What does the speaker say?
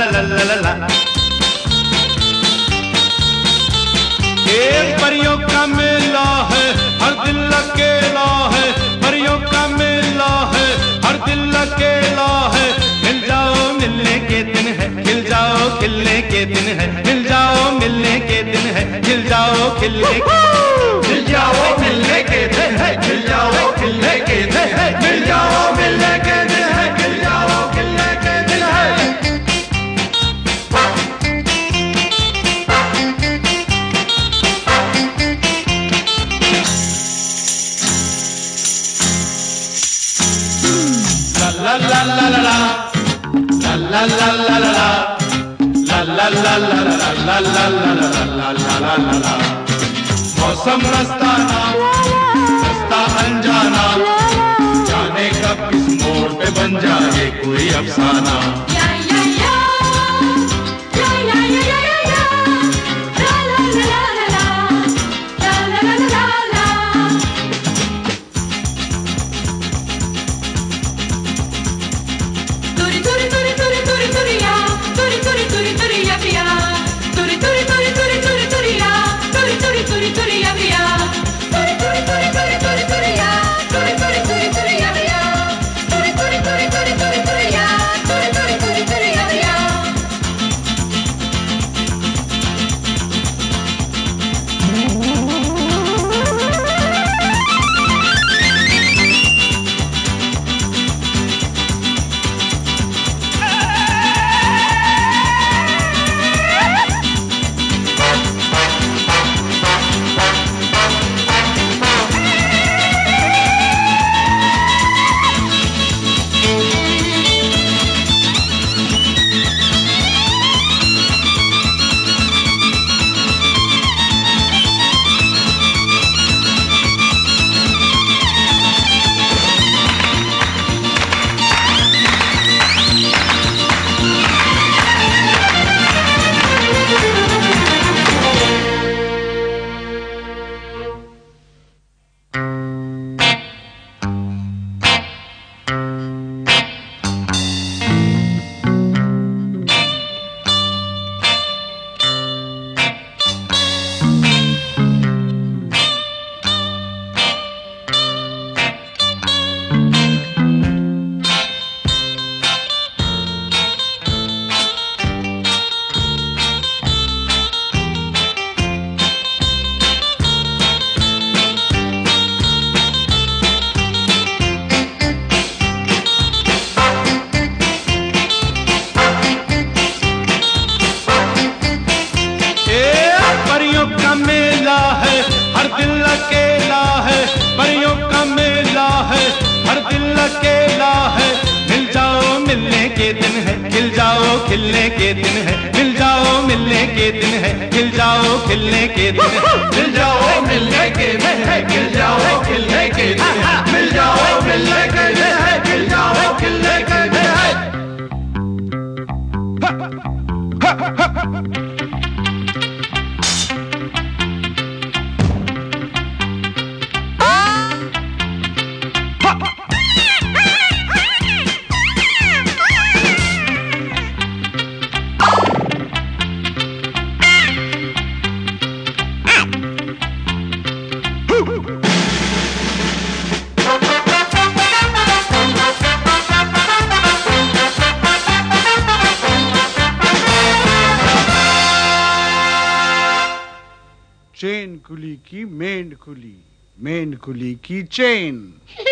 ला। ये परियों का मेला है, हर दिल अकेला है। परियों का मेला है, हर दिल अकेला है। मिल जाओ मिलने के दिन है, खिल जाओ खिलने के दिन है। मिल जाओ मिलने के दिन है, खिल जाओ खिलने के। मिल जाओ मिलने के दिन है, खिल जाओ खिलने के दिन है। मिल जाओ मिलने के दिन है, खिल जाओ खिलने के दिन है। ला ला ला ला ला ला ला ला ला ला ला ला ला ला ला ला ला। मौसम मस्ताना रास्ता अनजाना, जाने कब किस मोड़ पे बन जाए कोई अफसाना। खिलने के दिन है, मिल जाओ मिलने के दिन है। खिल जाओ खिलने के दिन है, मिल जाओ मिलने के दिन है। खिल जाओ खिलने के दिन है। मिल जाओ मिलने के दिन है। खिल जाओ खिलने के दिन है। चेन कुली की मेंढ कुली, मेंढ कुली की चेन।